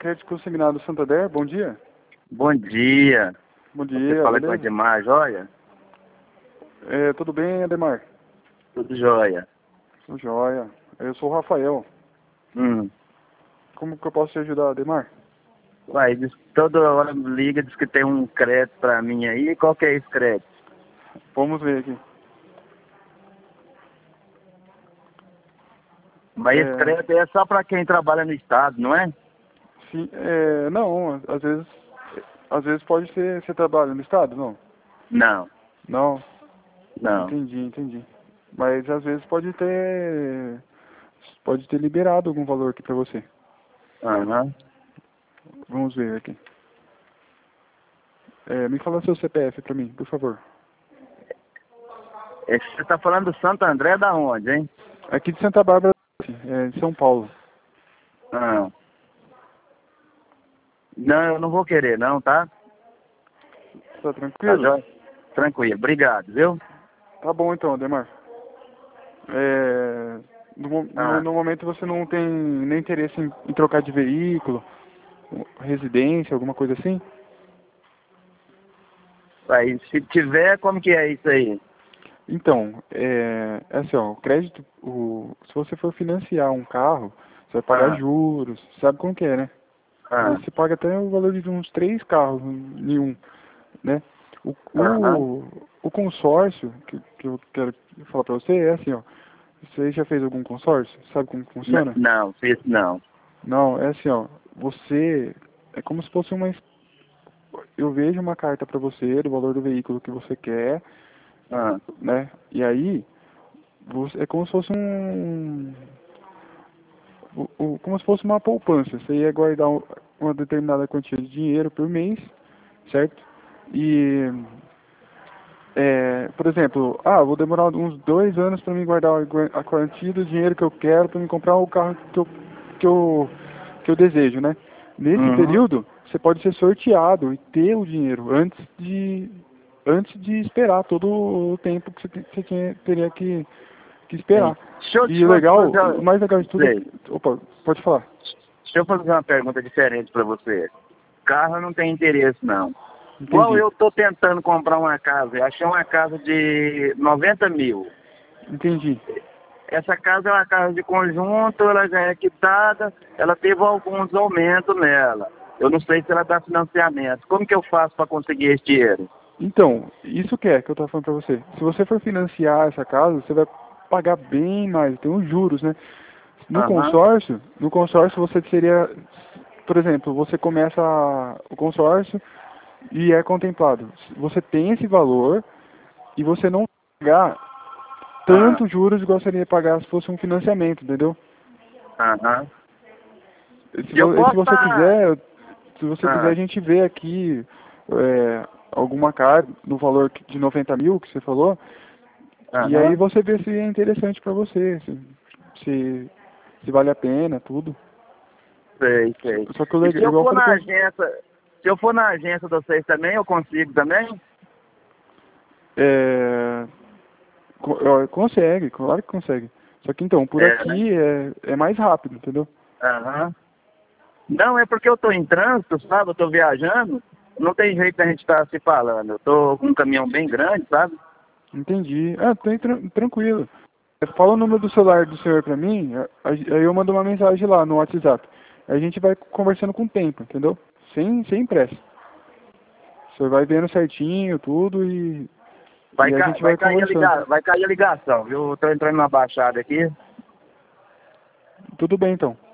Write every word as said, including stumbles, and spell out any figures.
Crédito Consignado Santander, bom dia. Bom dia. Bom dia, Você fala com o beleza? Ademar, joia? É, tudo bem, Ademar? Tudo jóia. Tudo jóia. Eu sou o Rafael. Hum. Como que eu posso te ajudar, Ademar? Uai, diz, toda hora me liga, diz que tem um crédito pra mim aí. Qual que é esse crédito? Vamos ver aqui. Mas esse É, crédito é só pra quem trabalha no estado, não é? sim, é, não, às vezes, às vezes pode ser, você trabalha no estado, não? Não, Não, não. entendi, entendi. Mas às vezes pode ter, pode ter liberado algum valor aqui pra você. Aham. Vamos ver aqui. É, me fala seu C P F pra mim, por favor. É, você tá falando do Santo André da onde, hein? Aqui de Santa Bárbara, é, de São Paulo. Ah. Não, eu não vou querer não, tá? Tá Tá tranquilo? jóia? Tranquilo, obrigado, viu? Tá bom então, Ademar. É, no, mo- no, Ah. no momento você não tem nem interesse em, em trocar de veículo, residência, alguma coisa assim? Aí, se tiver, como que é isso aí? Então, é, é assim, ó, o crédito, o, se você for financiar um carro, você vai pagar Ah. juros, sabe como que é, né? Às Ah. vezes você paga até o valor de uns três carros em um, né? O, Aham. o, o consórcio que, que eu quero falar pra você é assim, ó. Você já fez algum consórcio? Sabe como N- funciona? Não, fiz não. Não, é assim, ó. Você é como se fosse uma. es- Eu vejo uma carta pra você do valor do veículo que você quer, Ah. né? E aí você, é como se fosse um, o- o- como se fosse uma poupança. Você ia guardar um- uma determinada quantia de dinheiro por mês, certo? E é, por exemplo, ah, vou demorar uns dois anos para me guardar a quantia do dinheiro que eu quero para me comprar o carro que eu, que eu, que eu desejo, né? Nesse Uhum. período, você pode ser sorteado e ter o dinheiro antes de, antes de esperar todo o tempo que você, te- você tinha- teria que, que Sim. esperar. Deixa eu E o te fa- legal, o fazer, mais legal de tudo é sei. que, opa, pode falar. Deixa eu fazer uma pergunta diferente para você. Carro não tem interesse, não. Igual Entendi, eu tô tentando comprar uma casa, eu achei uma casa de noventa mil. entendi. Essa casa é uma casa de conjunto, ela já é quitada, ela teve alguns aumentos nela. Eu não sei se ela dá financiamento. Como que eu faço para conseguir esse dinheiro? Então, isso que é que eu tô falando pra você. Se você for financiar essa casa, você vai pagar bem mais, tem os juros, né? No Aham. consórcio, no consórcio você seria, por exemplo, você começa o consórcio e é contemplado. Você tem esse valor e você não pagar Ah. tanto juros igual você iria pagar se fosse um financiamento, entendeu? Aham. Se, E eu vo- se posso você estar. quiser, se você quiser, a gente vê aqui é, alguma carta no valor de noventa mil que você falou. E aí Aham. você vê se é interessante pra você, se, se, se vale a pena, tudo. Sei, Só, sei. só que o E legal, se eu igual eu for falei na pra você, agência, se eu for na agência de vocês também, eu consigo também? é, co- ó, consegue, claro que consegue. Só que então, por É, né? aqui é, é mais rápido, entendeu? Aham. Não, é porque eu tô em trânsito, sabe? Eu tô viajando. Não tem jeito da gente estar se falando. Eu tô com um caminhão bem grande, sabe? Entendi. Ah, tem tran- tranquilo. É, fala o número do celular do senhor pra mim, a- a- aí eu mando uma mensagem lá no WhatsApp. Aí a gente vai conversando com o tempo, entendeu? Sem, sem pressa. Você vai vendo certinho tudo e, Vai, e a ca... gente vai, vai cair a conversando. liga... vai cair a ligação, viu? Eu tô entrando na baixada aqui. Tudo bem então.